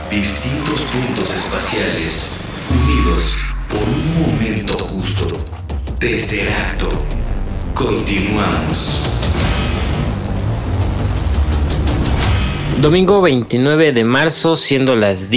Distintos puntos espaciales, unidos por un momento justo. Tesseracto. Continuamos. Domingo 29 de marzo, siendo las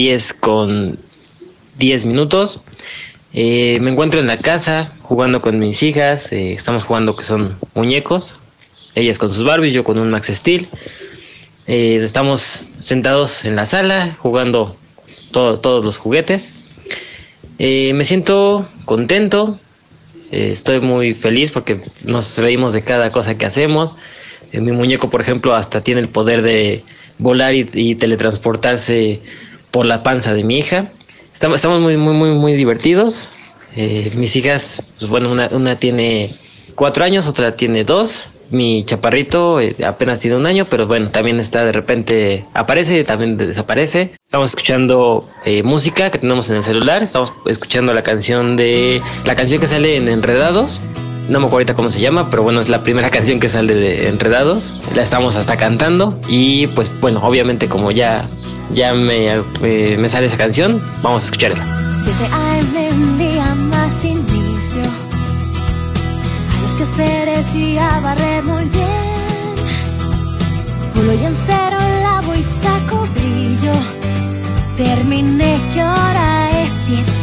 10:10. Me encuentro en la casa jugando con mis hijas. Estamos jugando que son muñecos. Ellas con sus Barbies, yo con un Max Steel. Estamos sentados en la sala jugando todos los juguetes. Me siento contento. Estoy muy feliz porque nos reímos de cada cosa que hacemos. Mi muñeco, por ejemplo, hasta tiene el poder de volar y teletransportarse por la panza de mi hija. Estamos muy divertidos. Mis hijas, pues bueno, una tiene 4 años, otra tiene 2. Mi chaparrito apenas tiene 1 año, pero bueno, también está de repente, aparece y también desaparece. Estamos escuchando música que tenemos en el celular. Estamos escuchando la canción que sale en Enredados. No me acuerdo ahorita cómo se llama, pero bueno, es la primera canción que sale de Enredados. La estamos hasta cantando y pues bueno, obviamente como ya me sale esa canción, vamos a escucharla. 7 AM, un día más inicio a los quehaceres y a barrer muy bien. Pulo y encero, lavo y saco brillo. Terminé y ahora es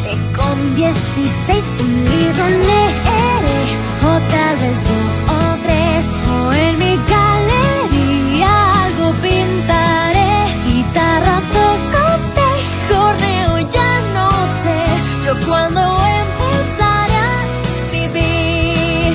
7:16. Un libro leeré, o tal vez 2 o 3, o en mi galería algo pintaré. Guitarra toco, mejorneo, ya no sé yo cuándo empezaré a vivir.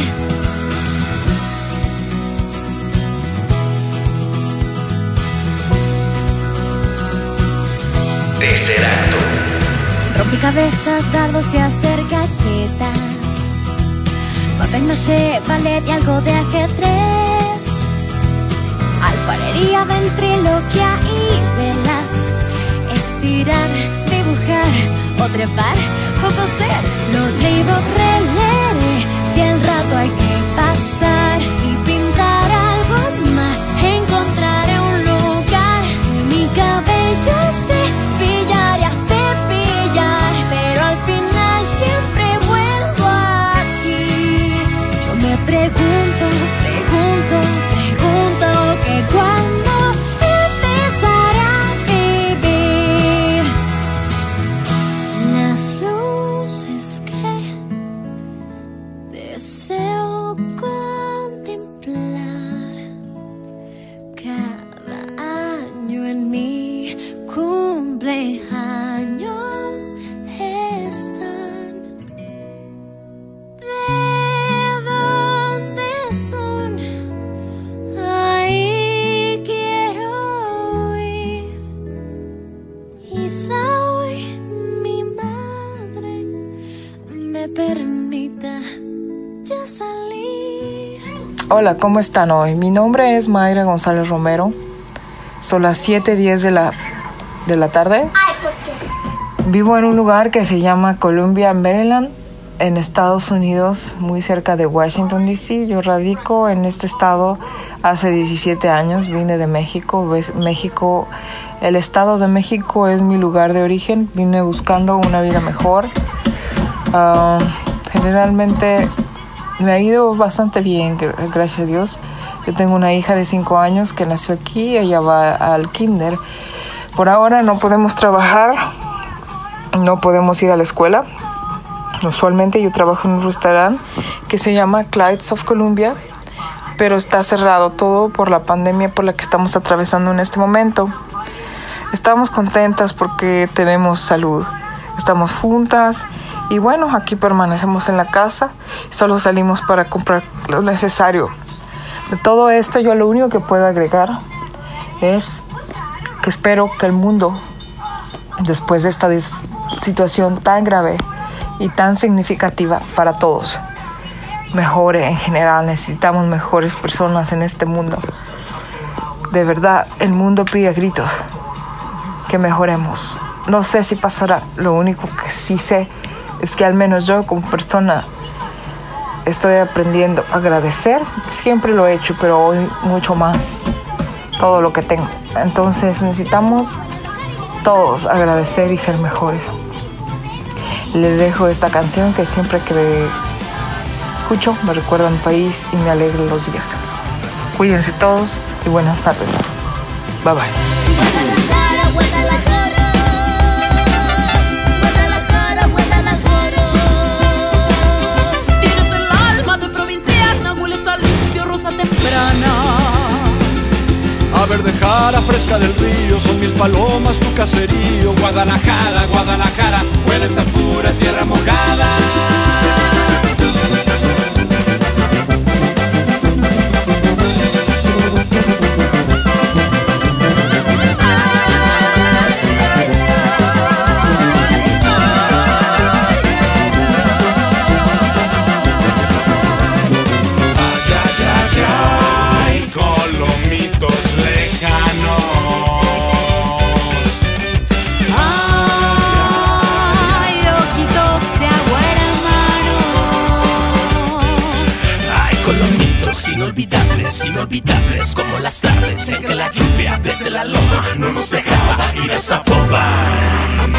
Tesseracto. Rompecabezas, dardos y hacer galletas. Papel maché, ballet y algo de ajedrez. Alfarería, ventriloquia y velas. Estirar, dibujar o trepar o coser. Los libros releeré si el rato hay que pasar. Y pintar algo más. Encontraré un lugar. Y mi cabello cepillar y a cepillar. Pero al final siempre vuelvo aquí. Yo me pregunto que cuando empezaré a vivir. Las luces que deseo contemplar cada año en mi cumpleaños están. ¿De dónde son? Ahí quiero ir. Quizá hoy mi madre me permita ya salir. Hola, ¿cómo están hoy? Mi nombre es Mayra González Romero. Son las 7:10 de la tarde. Vivo en un lugar que se llama Columbia, Maryland, en Estados Unidos, muy cerca de Washington, D.C. Yo radico en este estado hace 17 años. Vine de México. México, el Estado de México es mi lugar de origen. Vine buscando una vida mejor. Generalmente me ha ido bastante bien, gracias a Dios. Yo tengo una hija de 5 años que nació aquí. Ella va al kinder. Por ahora no podemos trabajar, no podemos ir a la escuela. Usualmente yo trabajo en un restaurante que se llama Clydes of Columbia, pero está cerrado todo por la pandemia por la que estamos atravesando en este momento. Estamos contentas porque tenemos salud, estamos juntas y bueno, aquí permanecemos en la casa. Solo salimos para comprar lo necesario. De todo esto, yo lo único que puedo agregar es que espero que el mundo, después de esta situación tan grave y tan significativa para todos, mejore en general. Necesitamos mejores personas en este mundo. De verdad, el mundo pide a gritos que mejoremos. No sé si pasará. Lo único que sí sé es que al menos yo como persona estoy aprendiendo a agradecer. Siempre lo he hecho, pero hoy mucho más todo lo que tengo. Entonces necesitamos todos agradecer y ser mejores. Les dejo esta canción que siempre que escucho me recuerda a mi país y me alegra los días. Cuídense todos y buenas tardes. Bye bye. Tienes el alma de provinciana, hueles a limpio, rosa temprana. A verdejara fresca del río, son 1000 palomas tu caserío. Guadalajara, Guadalajara, hueles a pura tierra mojada. Inolvidables como las tardes en que la lluvia desde la loma no nos dejaba ir a Zapopan.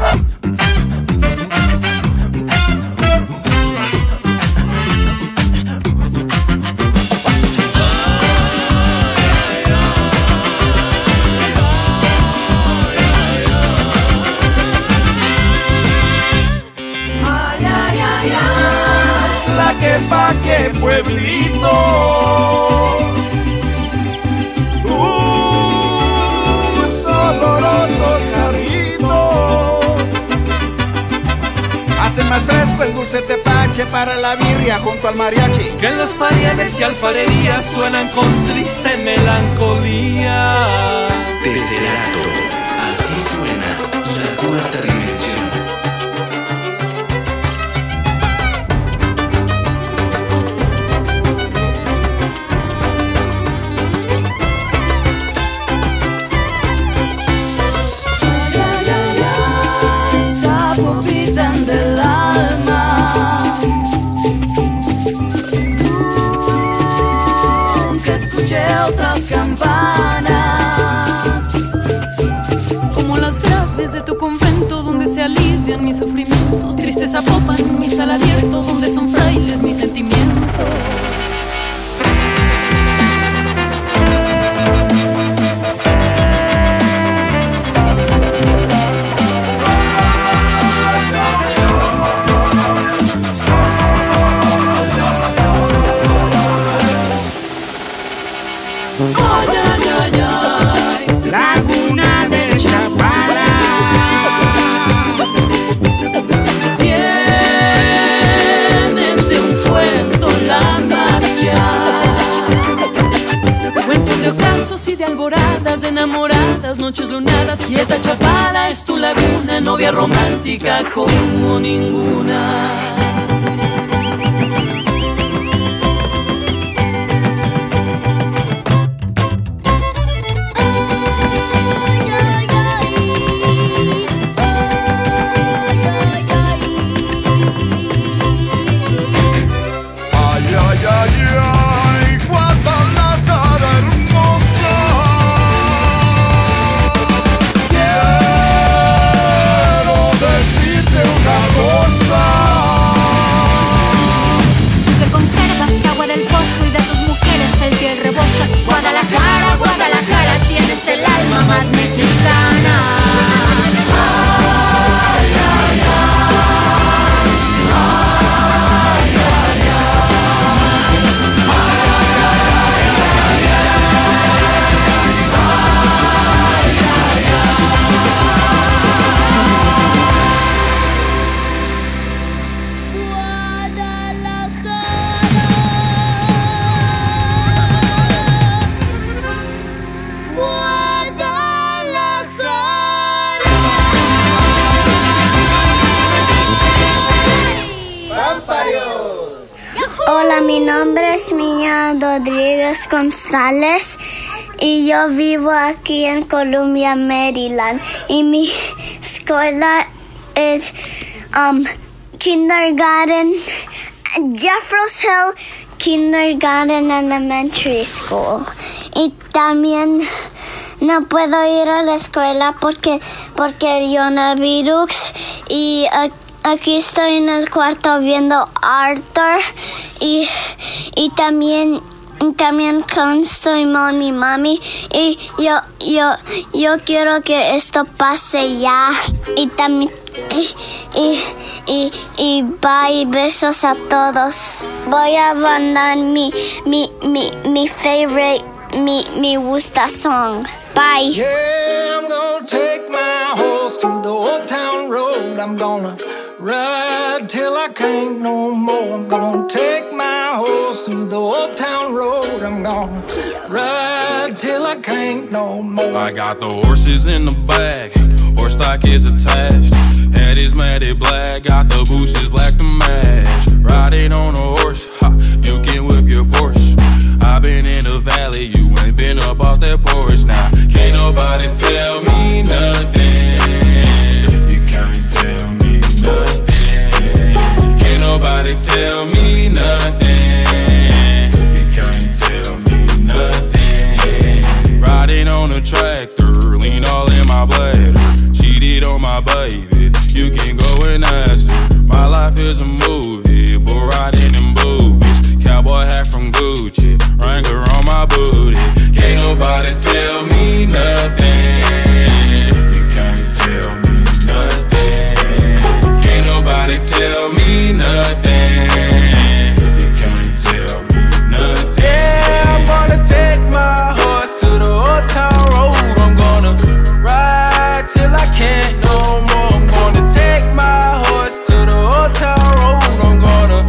Tlaquepaque, pueblito, tus olorosos jarritos hacen más fresco el dulce tepache para la birria junto al mariachi, que en los parianes y alfarerías suenan con triste melancolía. Tesserato, así suena la cuarta dimensión. Zapopitan del alma, que escuché otras campanas, Como las graves de tu convento, donde se alivian mis sufrimientos. Triste Zapopan, mi sala abierto, donde son frailes mis sentimientos. Laguna de Chapala, Tienes de un cuento la marcha, cuentos de ocasos y de alboradas, de enamoradas, noches lunadas. Quieta Chapala es tu laguna, novia romántica como ninguna. Guadalajara hermosa. Quiero decirte una cosa. tú que conservas agua del pozo y de tus mujeres el piel rebosa. Guadalajara, Guadalajara, tienes el alma más mexicana. Hola, mi nombre es Miña Rodríguez González y yo vivo aquí en Columbia, Maryland. Y mi escuela es Kindergarten, Jeffers Hill Kindergarten Elementary School. Y también no puedo ir a la escuela porque el coronavirus y aquí estoy en el cuarto viendo Arthur y también estoy con mi mami y yo quiero que esto pase ya y también y bye, besos a todos. Voy a mandar mi favorite, mi gusta song. Bye. Yeah, I'm gonna take my horse to the old town road. I'm gonna ride till I can't no more. I'm gonna take my horse to the old town road. I'm gonna ride till I can't no more. I got the horses in the back, horse stock is attached. Head is matted black, got the bushes black to match. Riding on a horse, ha, you can whip your Porsche. I've been in the valley, you ain't been up off that porch. Now, can't nobody tell me nothing. You can't tell me nothing. Can't nobody tell me nothing. You can't tell me nothing. Riding on a tractor, lean all in my bladder. Cheated on my baby, you can go and ask her. My life is a movie, but riding in boobies. Cowboy hat from Gucci, Wrangler on my booty. Can't nobody tell me nothing. You can't tell me nothing. Can't nobody tell me nothing. You can't tell me nothing. Yeah, I'm gonna take my horse to the old town road. I'm gonna ride till I can't no more. I'm gonna take my horse to the old town road. I'm gonna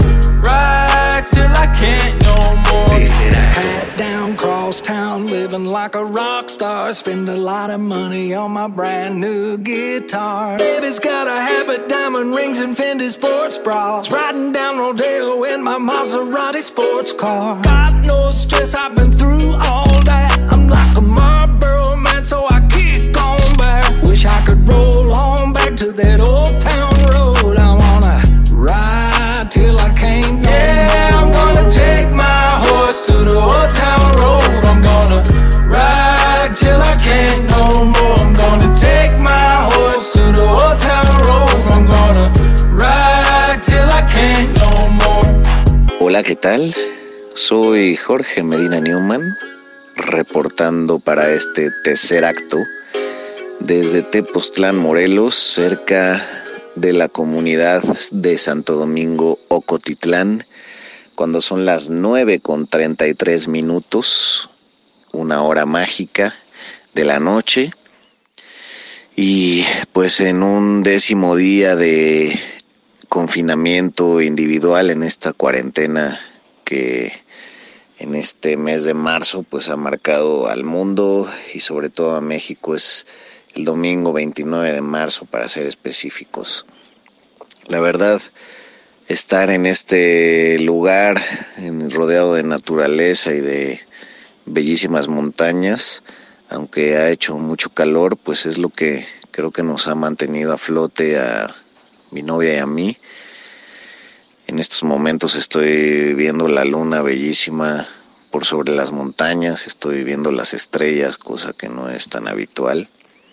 ride till I can't no more. Hat down, cross town, living like a rock star. Spend a lot of money on my brand new guitar. Baby's got a habit, diamond rings and Fendi sports bras. Riding down Rodeo in my Maserati sports car. Got no stress, I've been through all that. I'm like a Marlboro man, so I kick on back. Wish I could roll on back to that old town road. I wanna ride till I can't no more. I'm gonna take my horse to the old town road. I'm gonna ride till I can't no more. I'm gonna take my horse to the old town road. I'm gonna ride till I can't no more. Hola, ¿qué tal? Soy Jorge Medina Newman, reportando para este tercer acto desde Tepoztlán, Morelos, cerca de la comunidad de Santo Domingo, Ocotitlán, cuando son las 9:33, una hora mágica de la noche, y pues en un 10º día de confinamiento individual en esta cuarentena que en este mes de marzo pues ha marcado al mundo y sobre todo a México. Es el domingo 29 de marzo para ser específicos. La verdad, estar en este lugar rodeado de naturaleza y de bellísimas montañas, aunque ha hecho mucho calor, pues es lo que creo que nos ha mantenido a flote a mi novia y a mí. En estos momentos estoy viendo la luna bellísima por sobre las montañas, estoy viendo las estrellas, cosa que no es tan habitual.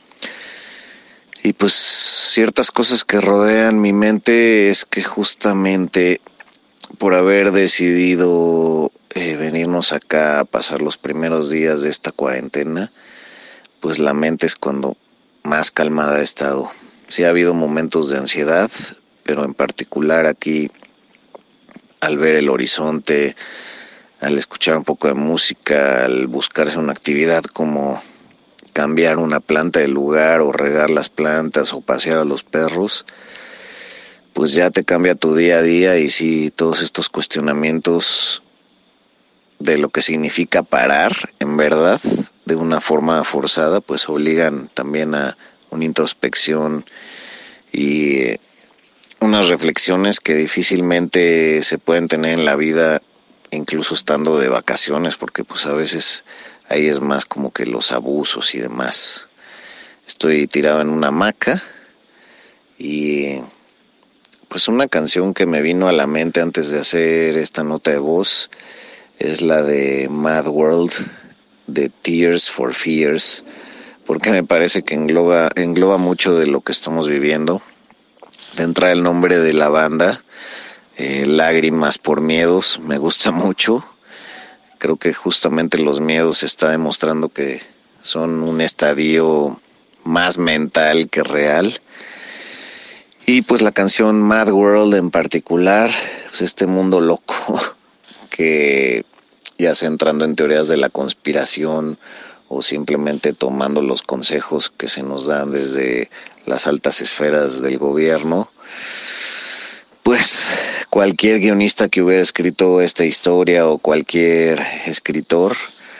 Y pues ciertas cosas que rodean mi mente es que justamente por haber decidido venirnos acá a pasar los primeros días de esta cuarentena, pues la mente es cuando más calmada ha estado. Sí ha habido momentos de ansiedad, pero en particular aquí, al ver el horizonte, al escuchar un poco de música, al buscarse una actividad como cambiar una planta de lugar o regar las plantas o pasear a los perros, pues ya te cambia tu día a día. Y sí, todos estos cuestionamientos de lo que significa parar, en verdad, de una forma forzada, pues obligan también a una introspección y unas reflexiones que difícilmente se pueden tener en la vida, incluso estando de vacaciones, porque pues a veces ahí es más como que los abusos y demás. Estoy tirado en una hamaca y pues una canción que me vino a la mente antes de hacer esta nota de voz es la de Mad World de Tears for Fears, porque me parece que engloba mucho de lo que estamos viviendo. De entrada, el nombre de la banda, Lágrimas por Miedos, me gusta mucho. Creo que justamente los miedos está demostrando que son un estadio más mental que real. Y pues la canción Mad World en particular, pues este mundo loco que ya sea entrando en teorías de la conspiración o simplemente tomando los consejos que se nos dan desde las altas esferas del gobierno, pues cualquier guionista que hubiera escrito esta historia o cualquier escritor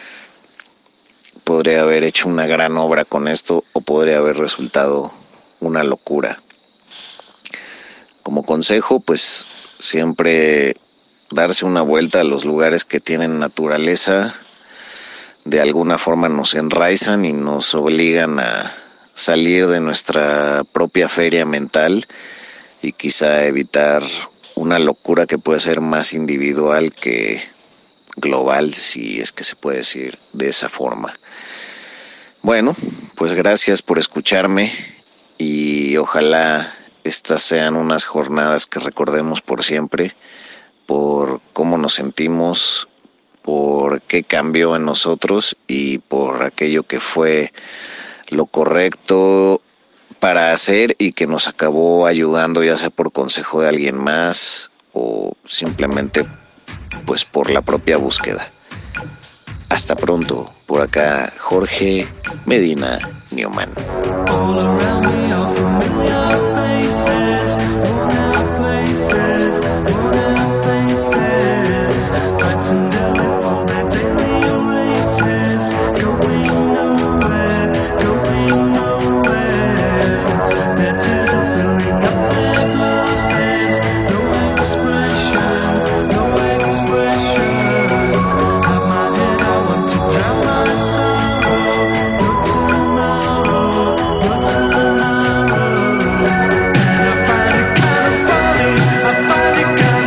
podría haber hecho una gran obra con esto o podría haber resultado una locura. Como consejo, pues siempre darse una vuelta a los lugares que tienen naturaleza, de alguna forma nos enraizan y nos obligan a salir de nuestra propia feria mental y quizá evitar una locura que puede ser más individual que global, si es que se puede decir de esa forma. Bueno, pues gracias por escucharme y ojalá estas sean unas jornadas que recordemos por siempre, por cómo nos sentimos, por qué cambió en nosotros y por aquello que fue lo correcto para hacer y que nos acabó ayudando, ya sea por consejo de alguien más o simplemente pues por la propia búsqueda. Hasta pronto, por acá Jorge Medina Newman. I find it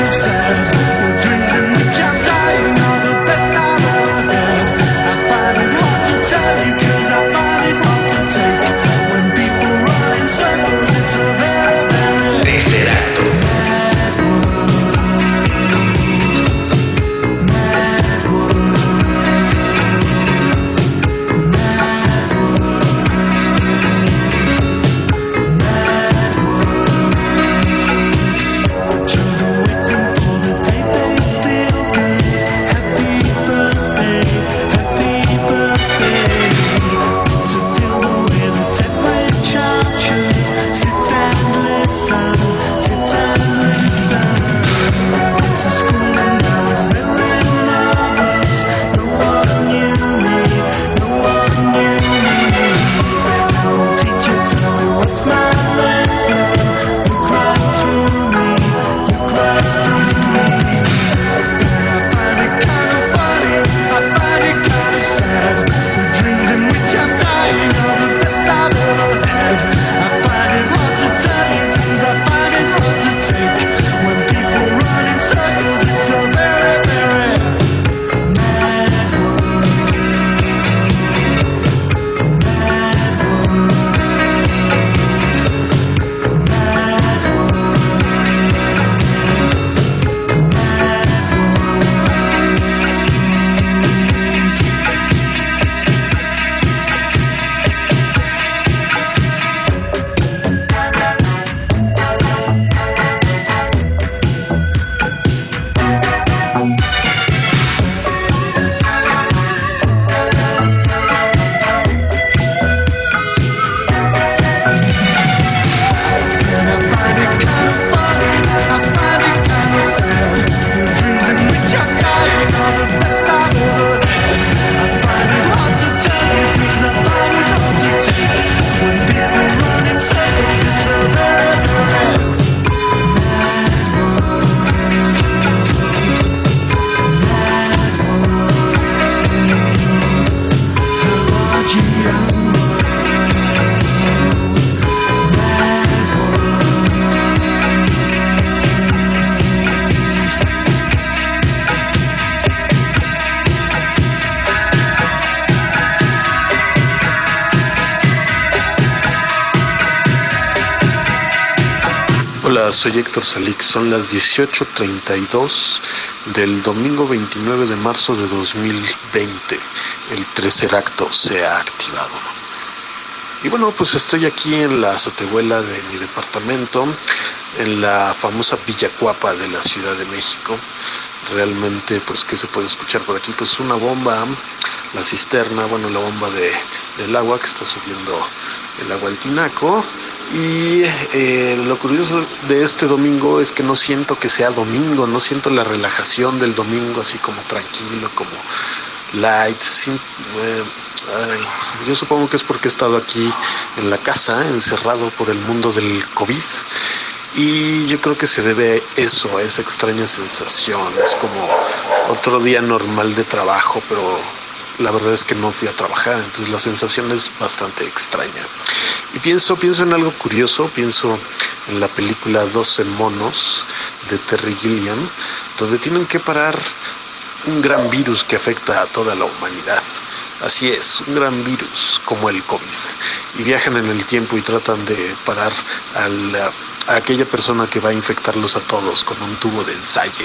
Hola, soy Héctor Salik. Son las 18:32 del domingo 29 de marzo de 2020. El tercer acto se ha activado. Y bueno, pues estoy aquí en la azotehuela de mi departamento, en la famosa Villa Cuapa de la Ciudad de México. Realmente, pues, ¿qué se puede escuchar por aquí? Pues una bomba, la cisterna, bueno, la bomba del agua que está subiendo el agua al tinaco. Y lo curioso de este domingo es que no siento que sea domingo, no siento la relajación del domingo así como tranquilo, como light. Yo supongo que es porque he estado aquí en la casa, encerrado por el mundo del COVID. Y yo creo que se debe eso, a esa extraña sensación. Es como otro día normal de trabajo, pero la verdad es que no fui a trabajar, entonces la sensación es bastante extraña. Y pienso en algo curioso, pienso en la película 12 monos de Terry Gilliam, donde tienen que parar un gran virus que afecta a toda la humanidad. Así es, un gran virus como el COVID. Y viajan en el tiempo y tratan de parar a aquella persona que va a infectarlos a todos con un tubo de ensayo.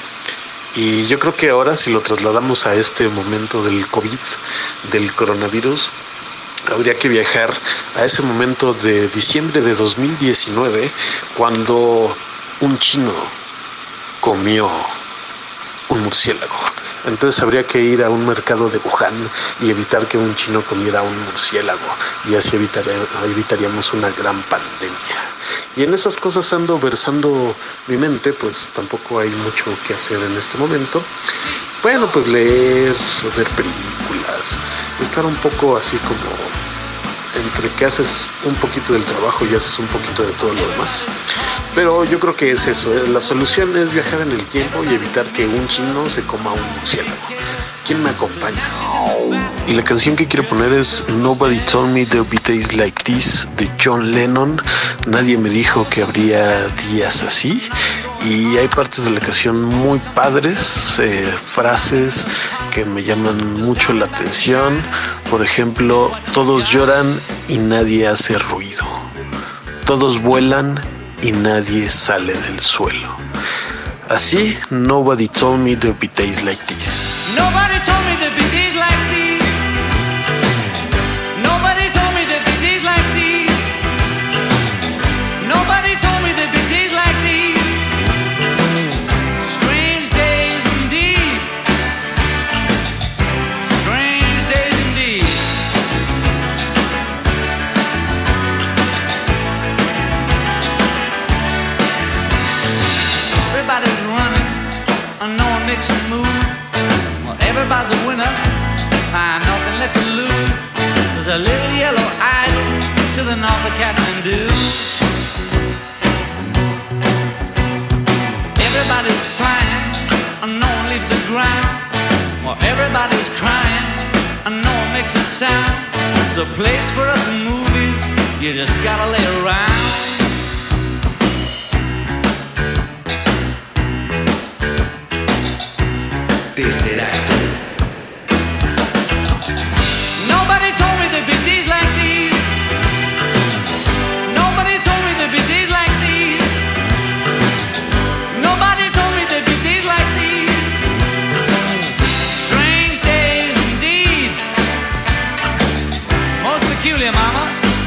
Y yo creo que ahora, si lo trasladamos a este momento del COVID, del coronavirus, habría que viajar a ese momento de diciembre de 2019, cuando un chino comió un murciélago. Entonces habría que ir a un mercado de Wuhan y evitar que un chino comiera un murciélago, y así evitaríamos una gran pandemia. Y en esas cosas ando versando mi mente, pues tampoco hay mucho que hacer en este momento. Bueno, pues leer, ver películas, estar un poco así como entre que haces un poquito del trabajo y haces un poquito de todo lo demás. Pero yo creo que es eso, la solución es viajar en el tiempo y evitar que un chino se coma un murciélago. ¿Quién me acompaña? Y la canción que quiero poner es Nobody Told Me There'd Be Days Like This de John Lennon. Nadie me dijo que habría días así. Y hay partes de la canción muy padres, frases que me llaman mucho la atención. Por ejemplo, todos lloran y nadie hace ruido. Todos vuelan y nadie sale del suelo. Así, Nobody Told Me There'd Be Days Like This. Nobody told me there'd be days like these. Nobody told me there'd be days like these. Nobody told me there'd be days like these. Strange days indeed. Strange days indeed. Everybody's running, and no one makes a move. Everybody's a winner, nothing left to lose. There's a little yellow island to the north of Kathmandu. Everybody's flying, and no one leaves the ground. Well, everybody's crying, and no one makes a sound. There's a place for us in movies, you just gotta lay around. Tercer acto. Nobody told me there'd be days like these. Nobody told me there'd be days like these. Nobody told me there'd be days like these. Strange days indeed. Most peculiar, mama.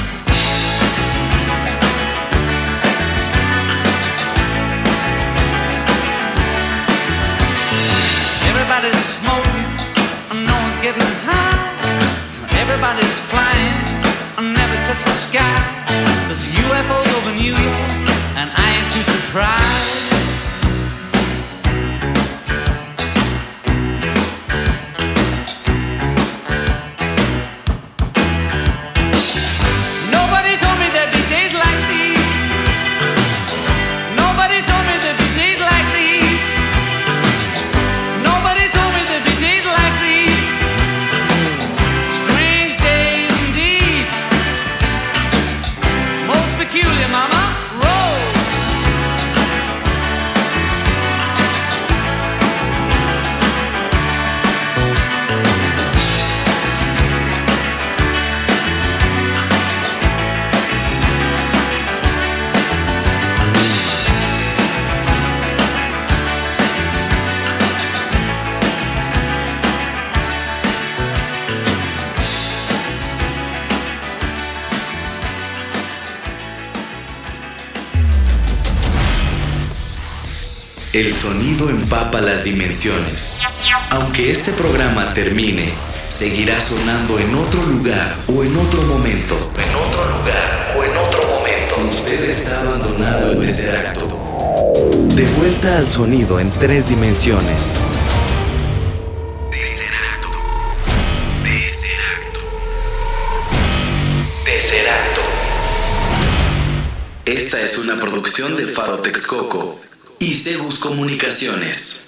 Everybody's smoking, and no one's getting high. Everybody's flying, and never touch the sky. There's UFOs over New York, and I ain't too surprised. Nobody told me there'd be days like these. Nobody told me there'd be days like these. Nobody told me there'd be days like these. Strange days indeed. Most peculiar, mama. Roll. El sonido empapa las dimensiones. Aunque este programa termine, seguirá sonando en otro lugar o en otro momento. En otro lugar o en otro momento. Usted está abandonado el tercer acto. De vuelta al sonido en 3 dimensiones. Tercer acto. Tercer acto. Tercer acto. Esta es una producción de Faro Texcoco y Segus Comunicaciones.